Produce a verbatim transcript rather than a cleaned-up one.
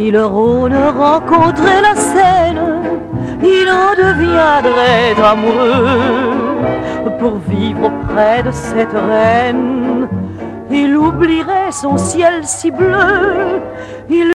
Si le Rhône rencontrait la Seine, il en deviendrait amoureux. Pour vivre auprès de cette reine, il oublierait son ciel si bleu. Il